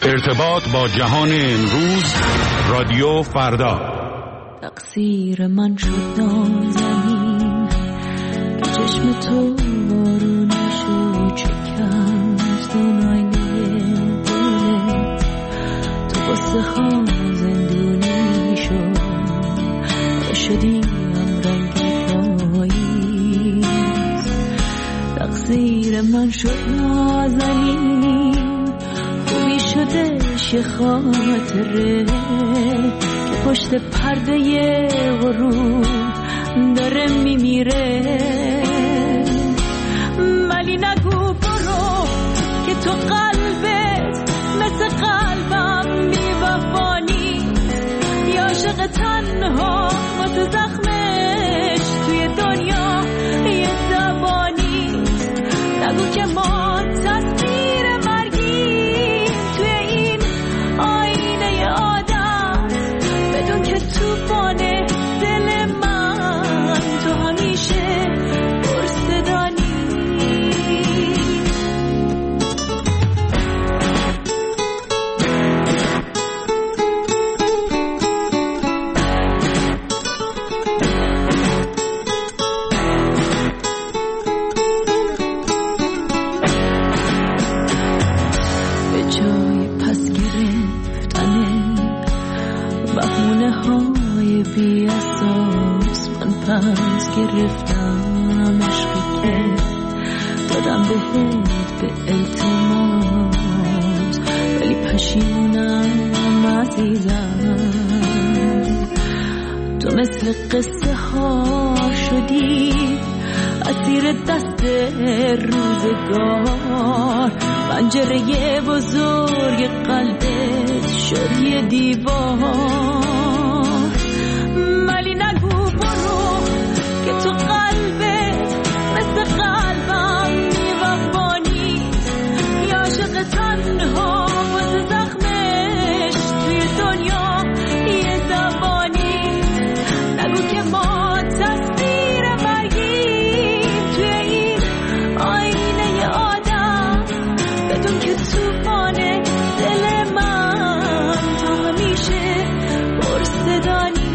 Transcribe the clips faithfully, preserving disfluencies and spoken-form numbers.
ارتباط با جهان امروز، رادیو فردا. تقصیر من شد نازنین که چشم تو بارونشو چکند، دون آینه دلت تو باسه ها زندونی شد، شدیم رنگ پاییز. تقصیر من شد نازنین، خوبی شدش یه خاطره که پشت پرده غروب داره میمیره. ولی نگو برو که تو قلبت مثل قلبم بی‌وفا نیست، یا عاشق تنها واسه زخمش توی دنیا یه دوا نیست. نگو که ما تصویر مرگی توی این آینه عادت، بدون که توفان دل من تو همیشه پرصدانی. پس گرفتم عشقی که دادم بهت به التماس، ولی پشیمونم عزیزم. تو مثل قصه ها شدی اسیر دست روزگار، پنجره بزرگ قلبت شد یه دیوار. ولی نگو برو که تو قلبت مثل قلبم بی‌وفا نیست، یا عاشق تنها واسه زخمش توی دنیا یه دوا نیست. نگو که ما تصویر مرگیم توی این آینه عادت، بدون که توفان دل من تا همیشه پرصدانی.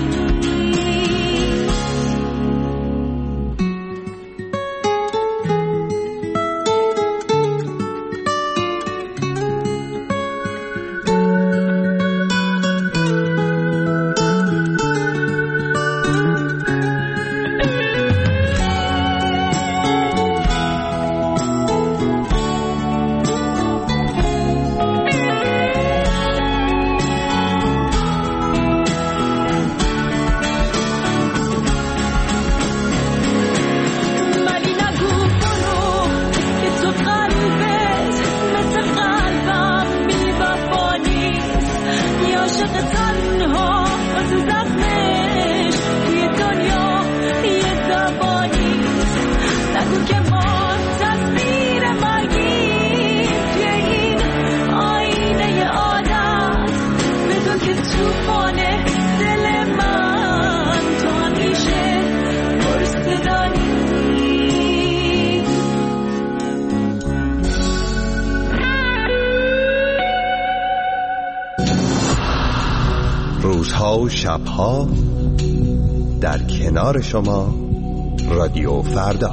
روزها و شبها در کنار شما، رادیو فردا.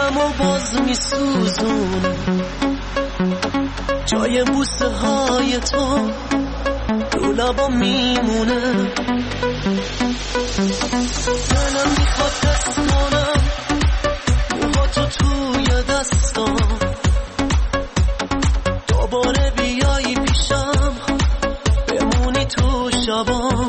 دلم و باز میسوزون جای بوسه های تو رو لبا میمونه دلم میخواد دست کنم موها تو توی دستم دوباره بیایی پیشم بمونی تو شبام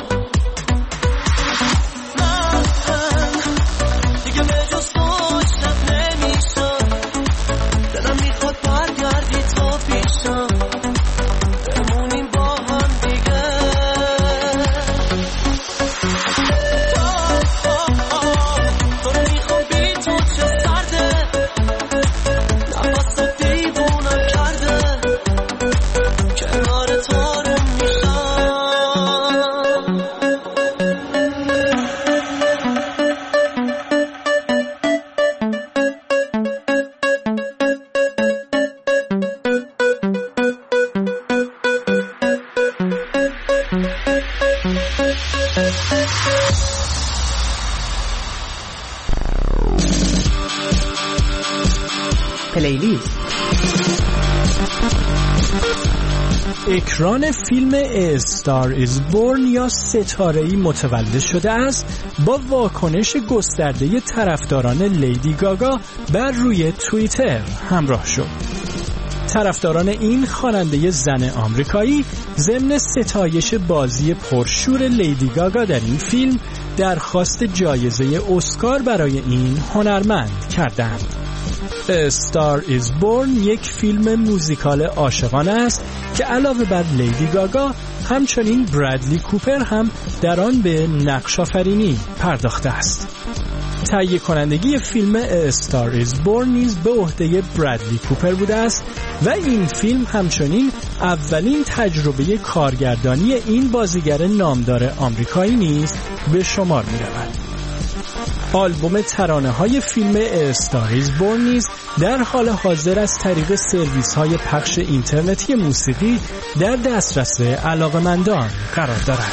پلیلیست. اکران فیلم A Star is Born یا ستاره‌ای متولد شده است با واکنش گسترده طرفداران لیدی گاگا بر روی توییتر همراه شد. طرفداران این خواننده زن آمریکایی ضمن ستایش بازی پرشور لیدی گاگا در این فیلم درخواست جایزه اسکار برای این هنرمند کردند. A Star is Born یک فیلم موزیکال عاشقانه است که علاوه بر لیدی گاگا همچنین برادلی کوپر هم در آن به نقش آفرینی پرداخته است. تهیه کنندگی فیلم A Star is Born نیز به عهده برادلی کوپر بوده است و این فیلم همچنین اولین تجربه کارگردانی این بازیگر نامدار آمریکایی نیز به شمار می رود. آلبوم ترانه‌های فیلم A Star is Born نیز در حال حاضر از طریق سرویس‌های پخش اینترنتی موسیقی در دسترس علاقه‌مندان قرار دارد.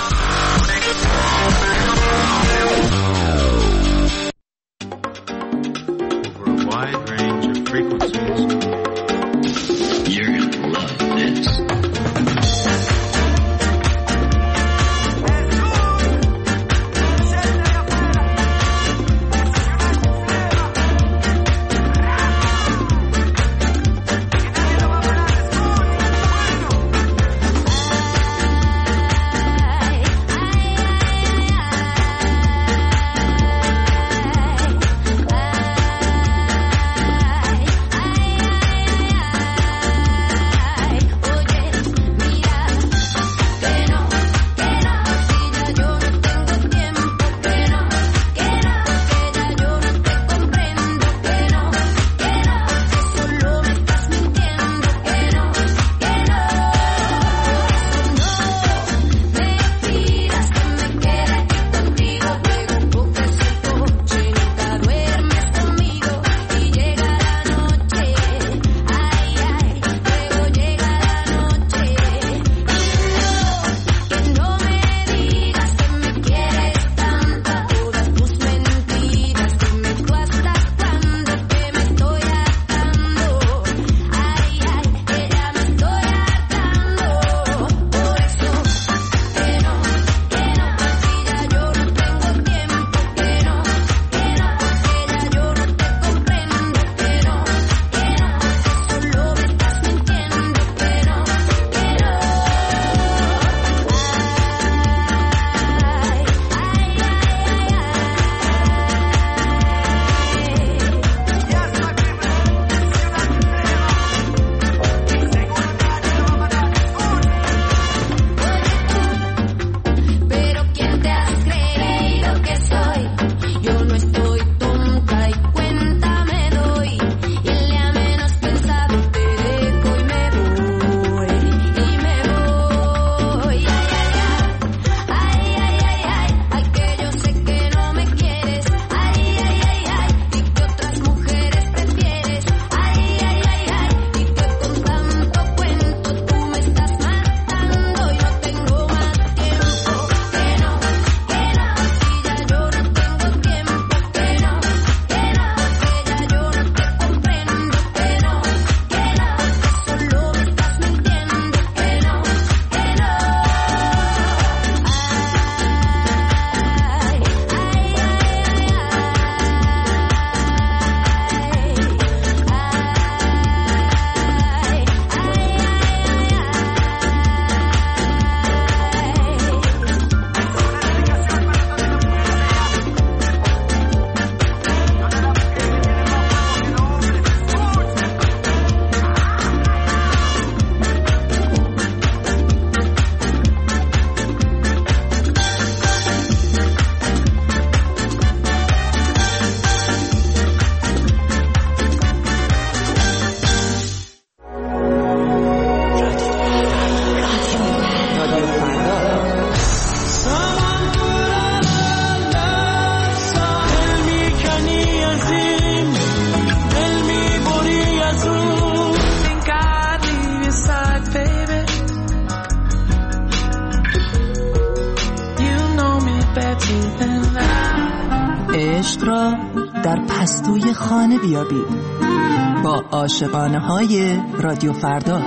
عشق را در پستوی خانه بیابید با عاشقانه های رادیو فردا.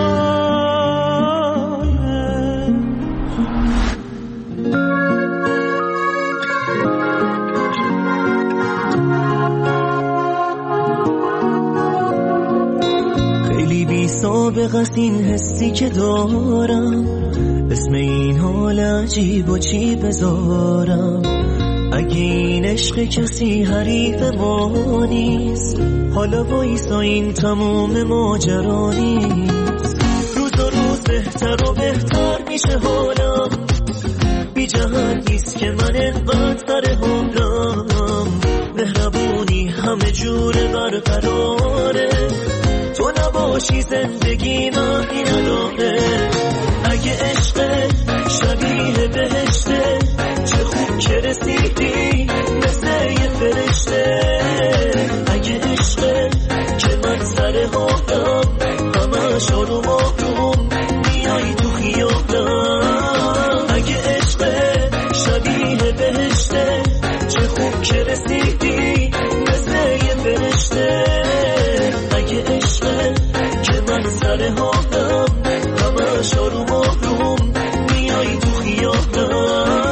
خیلی بی سابقه است این حسی که دارم، اسم این حال عجیب و چی بذارم. اگه این عشق کسی حریف ما نیست، حالا وایسا این تموم ماجرا نیست. روز و روز بهتر و بهتر میشه حالم، بی جهت نیست که من انقدر سر حالم. مهربونی همه جور برقراره، تو نباشی زندگی معنی نداره. اگه عشق شبیه بهشته، چه خوب که رسیدی مثل یه فرشته. اگه عشق که من سر حالم، همش آروم آروم میای تو خیالم. اگه عشق شبیه بهشته، چه خوب که رسیدی مثل یه فرشته. اگه عشق که من سر حالم، همش آروم آروم میای تو خیالم.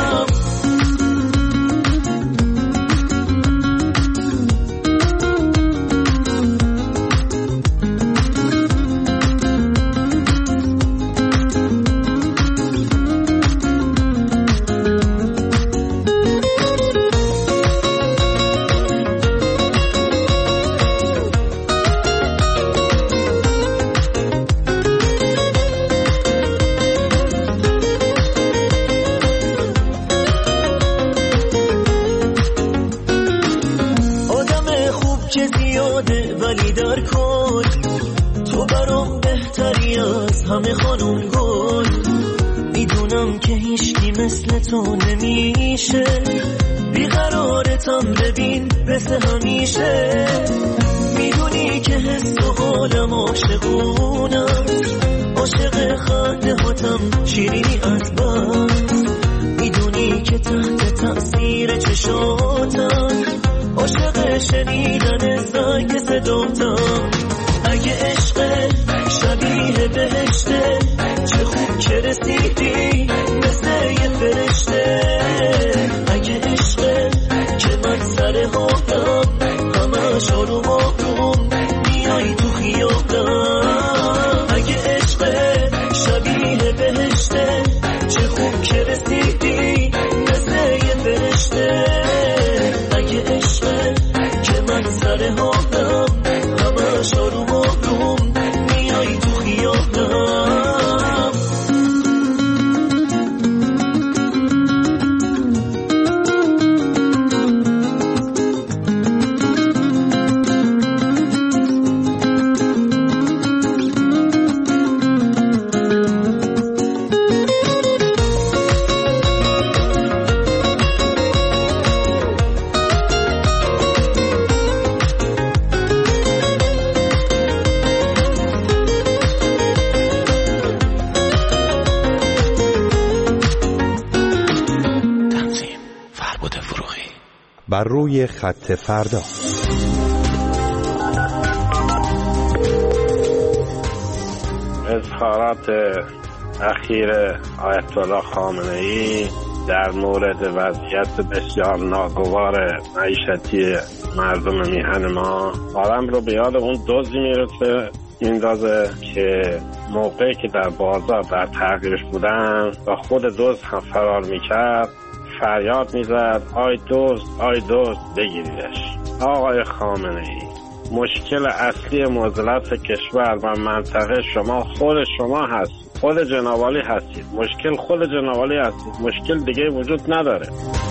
ولی در کل تو برام بهتری از همه خانم گل. میدونم که هیچکی مثل تو نمیشه، بیقرارتم ببین مثل همیشه. میدونی که حس و حالم عاشقونم، عاشق خنده هاتم شیرینی از بس. میدونی که تحت تأثیر چشاتم، عاشق شنیدن زنگ صداتم. اگه عشق شبیه بهشته، چه خوب که رسیدی مثل یه فرشته. اگه عشق که من سر حالم، همش آروم آروم میای تو خیالم. اگه عشق شبیه بهشته، چه خوب که رسیدی مثل یه فرشته. اگه عشق که من سر حالم، همش آروم آروم میای تو خیالم. بر روی خط فردا. اظهارات اخیر آیت الله خامنه‌ای در مورد وضعیت بسیار ناگوار معیشتی مردم میهن ما آدم رو به یاد اون دزدی میرسه میندازه که موقعی که در بازار در تغییرش بودن و خود دزد هم فرار میکرد فریاد میزد آی دزد آی دزد بگیریدش. آقای خامنه‌ای، مشکل اصلی معضلات کشور و منطقه شما خود شما هست، خود جنابعالی هستید. مشکل خود جنابعالی هستید، مشکل دیگه وجود نداره.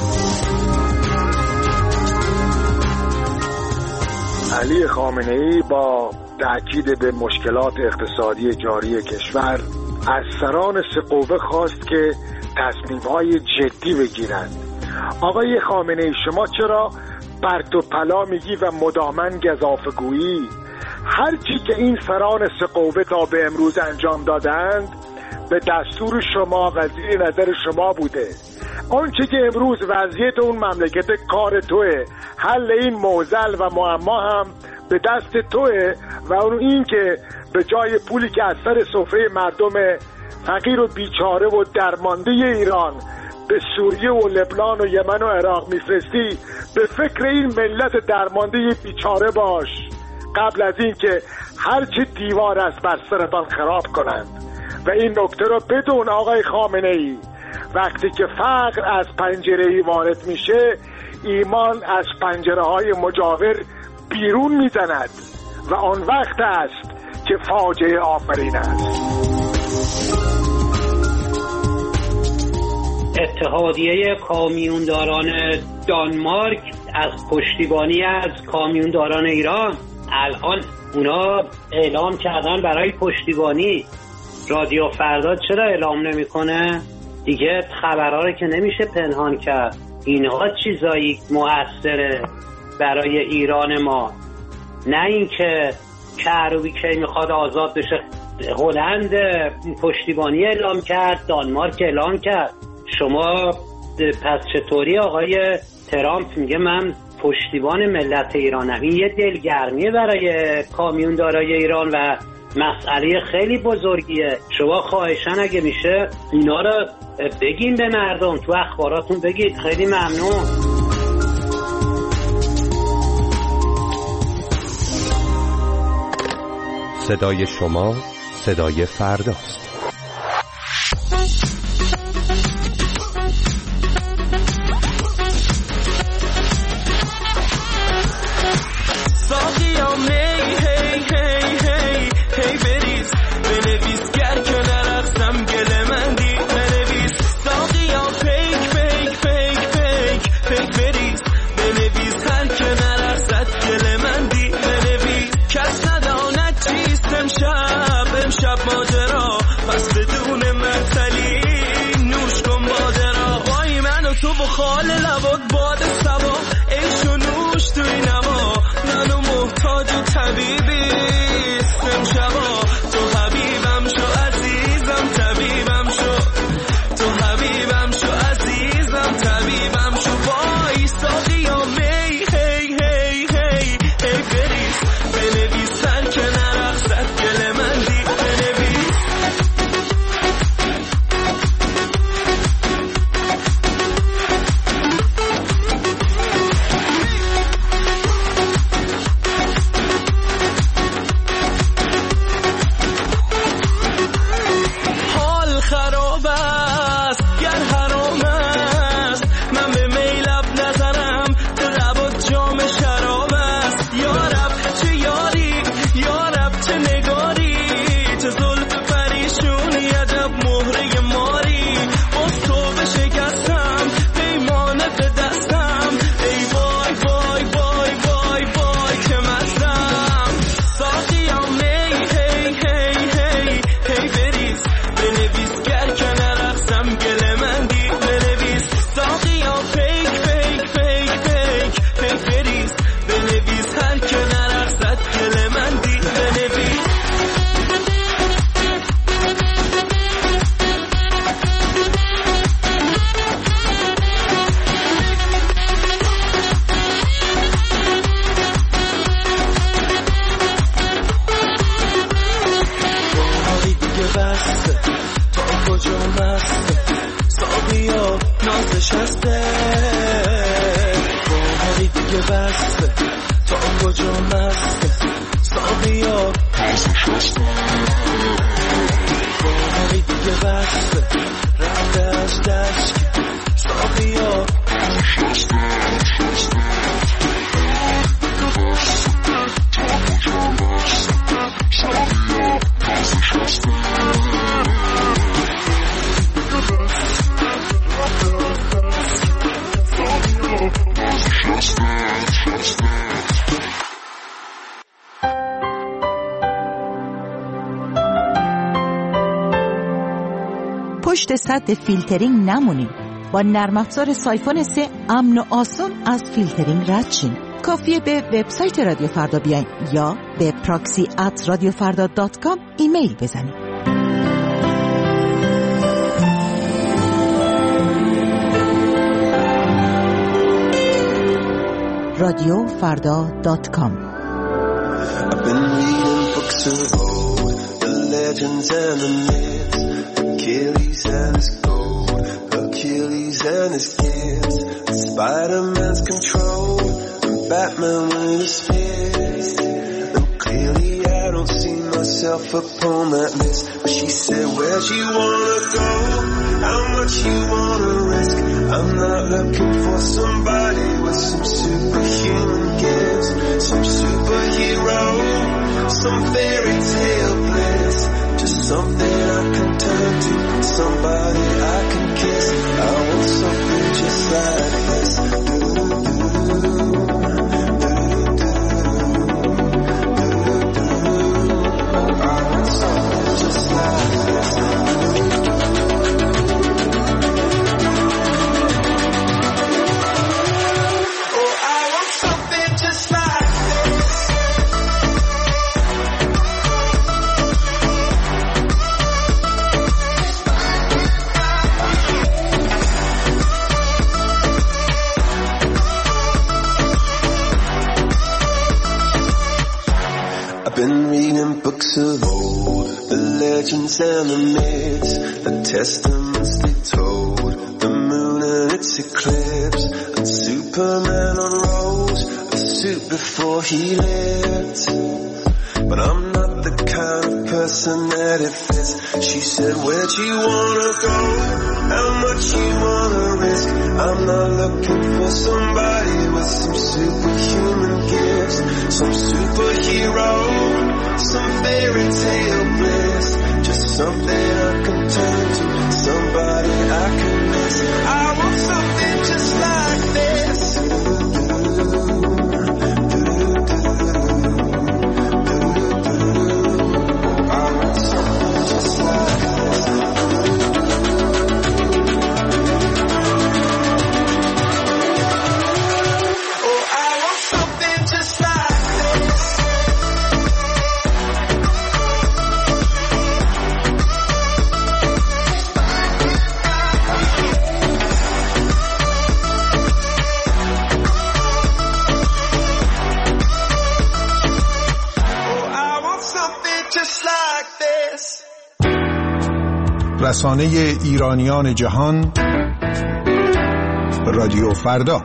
علی خامنه‌ای با تأکید به مشکلات اقتصادی جاری کشور از سران سه قوه خواست که تصمیم‌های جدی بگیرند. آقای خامنه‌ای، شما چرا پرت و پلا میگی و مدامن گزافه‌گویی؟ هر چی که این سران سه قوه تا به امروز انجام دادند به دستور شما، قضیه نظر شما بوده. اون چی که امروز وضعیت اون مملکت کار توه، حل این معضل و معما هم به دست توه و اون این که به جای پولی که از سر سفره مردم فقیر و بیچاره و درمانده ایران به سوریه و لبنان و یمن و عراق میفرستی، به فکر این ملت درمانده بیچاره باش قبل از این که هرچی دیوار است بر سرتان خراب کنند. و این نکته رو بدون آقای خامنه ای، وقتی که فقر از پنجره‌ای وارد میشه، ایمان از پنجره‌های مجاور بیرون میزند و آن وقت است که فاجعه آفرین است. اتحادیه کامیونداران دانمارک از پشتیبانی از کامیونداران ایران الان اونا اعلام کردن برای پشتیبانی. رادیو فردا چرا اعلام نمیکنه؟ دیگه خبرها رو که نمیشه پنهان کرد. اینها چیزایی مؤثره برای ایران ما، نه اینکه کروبی که میخواد آزاد بشه. هلند پشتیبانی اعلام کرد، دانمارک اعلام کرد. شما پس چطوری آقای ترامپ میگه من پشتیبان ملت ایرانم؟ این یه دلگرمیه برای کامیوندارای ایران و مسئله خیلی بزرگیه. شما خواهشن اگه میشه اینا رو بگین به مردم، تو اخباراتون بگید. خیلی ممنون. صدای شما صدای فرداست. خال لبات باد سبا عیش و نوش توی نما، منو محتاج و طبیبی امشبا. تو حبیبم شو عزیزم، طبیبم شو، تو حبیبم شو عزیزم، طبیبم شو. وای ساقیا می هی هی هی هی بریز، بنویس سر که نرقصد گل من دی بنویس. پشت سد فیلترینگ نمونید. با نرم افزار سایفون سه امن و آسان از فیلترینگ رد شین. کافیه به وبسایت رادیو فردا بیاین یا به پراکسی ات رادیو فردا دات کام ایمیل بزنید. رادیو فردا دات کام. I've been reading books of old, the legends and the myths, Achilles and his gold, Achilles and his gifts, Spider-Man's control, and Batman with his fist. And clearly I don't see myself upon that list. But she said, where'd you wanna go? How much you wanna risk? I'm not looking for somebody with some superhuman gifts, some superhero, some fairy tale bliss, just something I can turn to, somebody I can kiss. I want something just like this. I want something just like this. Been reading books of old, the legends and the myths, the testaments they told, the moon and its eclipse, and Superman unrolls a suit before he lived. But I'm not the kind of person that it fits. She said, where'd you wanna go? How much you wanna risk? I'm not looking for somebody with some superhuman gifts, some superhero, some fairy tale bliss, just something I can turn to, somebody I can miss. I want something just like this. I want something just like this. Oh, I want something just like this. رسانه ایرانیان جهان، رادیو فردا.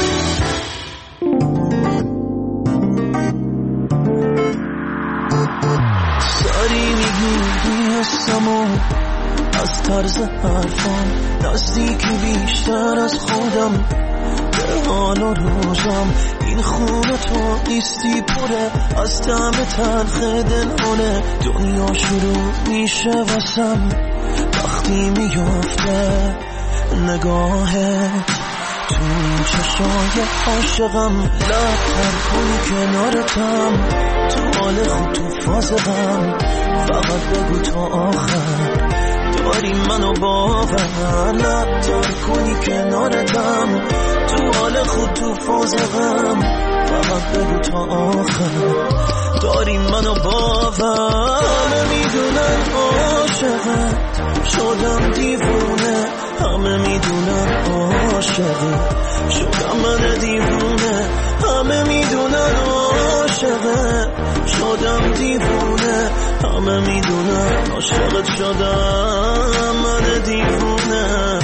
ساری میگی هستم از طرز حرفم، نزدیکی بیشتر از خودم، به حال و روزم. این خونه تو نیستی پره از طعم تلخ دلونه، دنیا شروع میشه واسم وقتی میفته نگاهت تو این چشای عاشقم. لبتر کنی کنارتم، تو حال خود تو فاز غم، فقط بگو تا آخر داری منو باور. لبتر کنی کنارتم، تو حال خود تو فاز غم، فقط بگو تا آخر داری منو باور. همه میدونن عاشقت شدم دیوونه، همه میدونن عاشقت شدم من دیوونه، همه میدونن عاشقت شدم دیوونه، همه میدونن عاشقت شدم من دیوونه.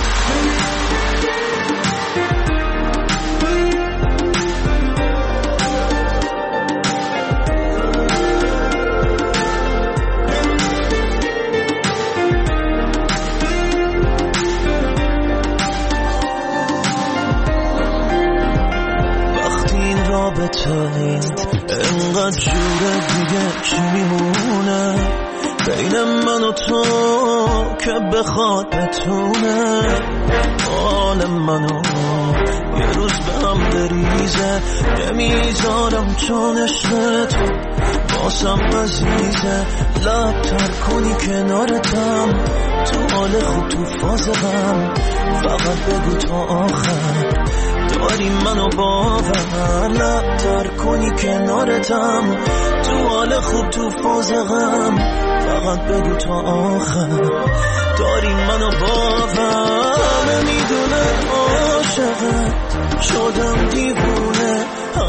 انقدر جوره دیگه چی میمونه بین من و تو که بخواد بتونه حال منو یه روز به هم بریزه. نمیذارم چون عشق تو واسم عزیزه. لبتر کنی کنارتم، تو حال خوب تو فاز غم، فقط بگو تا آخر داری منو باور. لبتر کنی کنارتم، تو حال خوب تو فاز غم، فقط بگو تا آخر داری منو باور. همه میدونن عاشقت شدم دیوونه،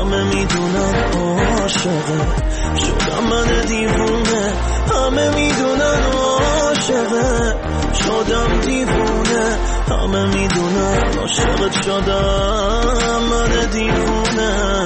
عاشقه شدم من دیوونه همه میدونن عاشقه شدم دیوونه همه میدونن عاشقت شدم من دیوونه